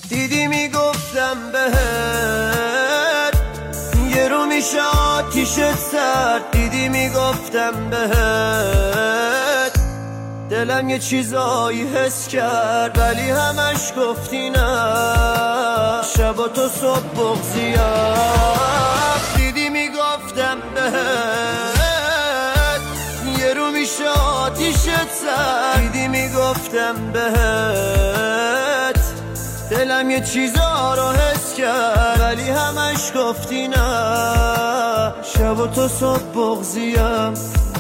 دیدی میگفتم بهت یه رو میشه آتیشت سرد. دیدی میگفتم بهت دلم یه چیزایی حس کرد، ولی همش گفتی نه. شب تو صبح بغضیم. دیدی میگفتم بهت یه رو میشه آتیشت سرد. دیدی میگفتم بهت دلم یه چیزا رو حس کرد، ولی همش گفتی نه. شب تو صبح بغضیم.